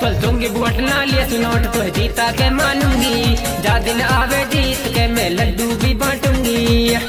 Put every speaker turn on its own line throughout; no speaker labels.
चल दूंगी वोट ना लिए सुनोट तो जीता के मानूंगी, जा दिन आवे जीत के मैं लड्डू भी बांटूंगी।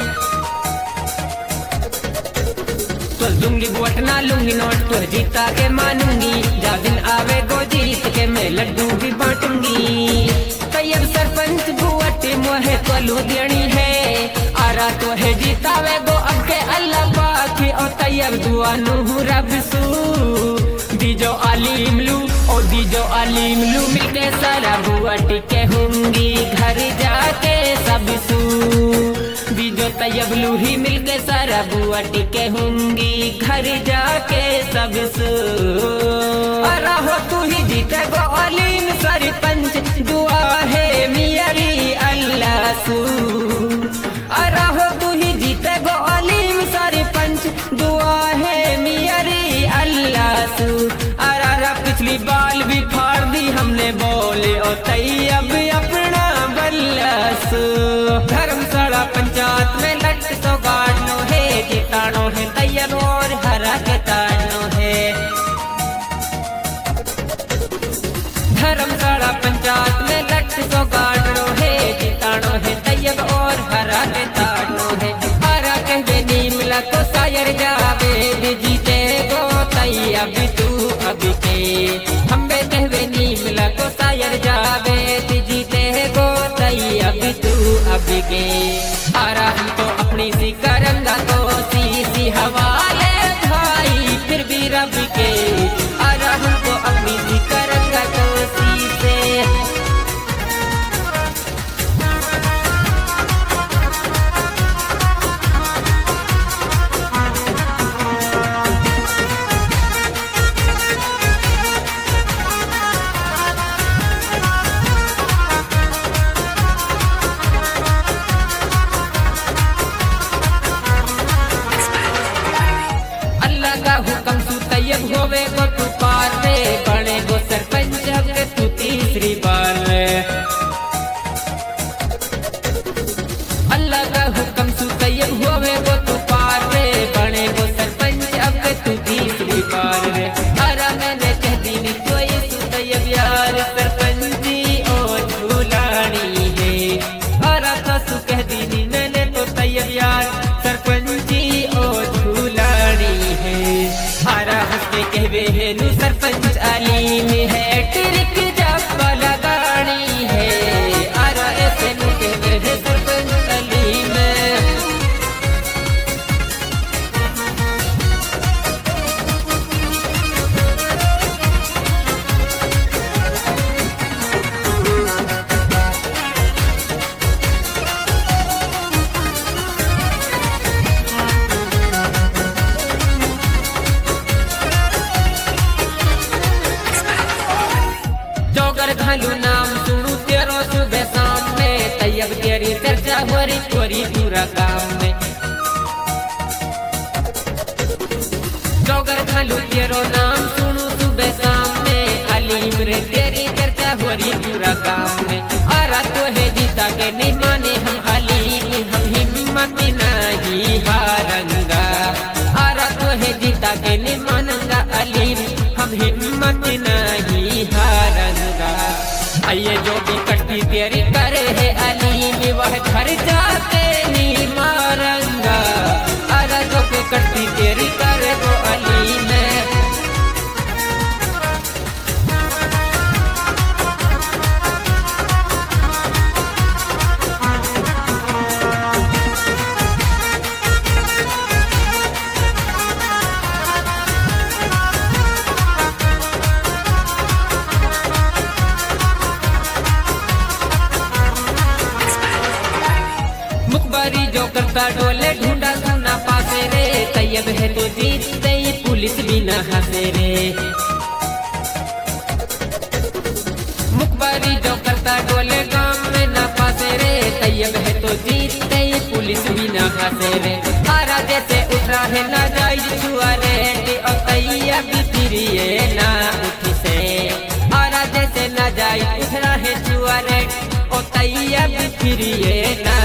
चल दूंगी वोट ना लूंगी नोट तो जीता के मानूंगी, जा दिन आवे गो जीत के मैं लड्डू भी बांटूंगी। तैयब सरपंच बुआटी मोहे कोलू देनी है, आरा तो है जीतावे गो अब के अल्लाह पाकी और तैयब दुआ नूह रब सू दीजो आलिम लू ओ दीजो आलिम लू मिलके सारा बुआटी के होंगी घर जाके सब सू दीजो तैयब लू ही मिलके सारा बुआटी के होंगी घर जाके सब सू। अरा हो तू ही जीते गो आलिम सरपंच दुआ है मियारी अल्लाह सू। अरा हो तू ही जीते गो आलिम सरपंच दुआ है मियारी अल्लाह सू। अरा पिछली बाल भी फाड़ दी हमने बोले और तैयब अपना बल्ला सू। धर्मशाला पंचायत में लट तो गाड़नो है जितानो है तैयब और हरा के ताड़नो है। धर्मशाला पंचायत में लट तो गाड़नो है जितानो है तैयब और हरा के ताड़नो है। हरा कहते नहीं मिला तो शायर जावे जीते गो तैयब तू अभी के हम कहवे नहीं मिला तो शायर जावे जीते गो तैयब तू अभी के। हरा हम तो अपनी सी करंगा तो सी हवाले भाई फिर भी रब के। हरा हम तो अपनी सी करंगा तो सी से। हुक्म तू तैयब होवे गो तू पार रे बड़े गो सरपंच अब तू तीसरी बार रे। अल्लाह का हुक्म तू तैयब होवे गो तू पार रे बड़े गो सरपंच अब तू तीसरी बार रे। हरा मैंने कह दी नी कोई तू तैयब यार सरपंची ओ झूलानी है। हरा तो तू कह दी नी मैंने तो तैयब यार सरपंची ओ झूलानी है। हरा हंसते कहवे है नू सरपंच अलीम है ट्रिक जब लगानी है। हरा ऐसे नू कहवे है सरपंच अलीम। घालू नाम सुनू तेरो सुबह शाम में तैयब तेरी चर्चा होरी तोरी पूरा काम में। चौगर घालू तेरो नाम सुनू सुबह शाम में अलीम रे तेरी चर्चा होरी पूरा काम में। आरा तो है जीता के नहीं माने हम अलीम हम हिम्मत नहीं हारंगा। आरा तो है जीता के नहीं मानंगा अलीम हम हिम्मत नहीं हारंगा। आइए जो भी कटती तेरी करे है अलीम वह घर जाके नहीं मारंगा। अरे जो भी कटती तेरी करे वो अलीम। मुखबारी जो करता डोले ढूंढा सुना पासे रे तैयब है तो जीत गई पुलिस भी न हंसे रे। मुखबारी जो करता डोले गांव में न पासे रे तैयब है तो जीत गई पुलिस भी न हंसे रे। हरा जैसे उठा है ना जायज छुआ रे और तैयब फिर ये ना उठ से। हरा जैसे ना जायज उठा है छुआ रे और तैयब फिर ये ना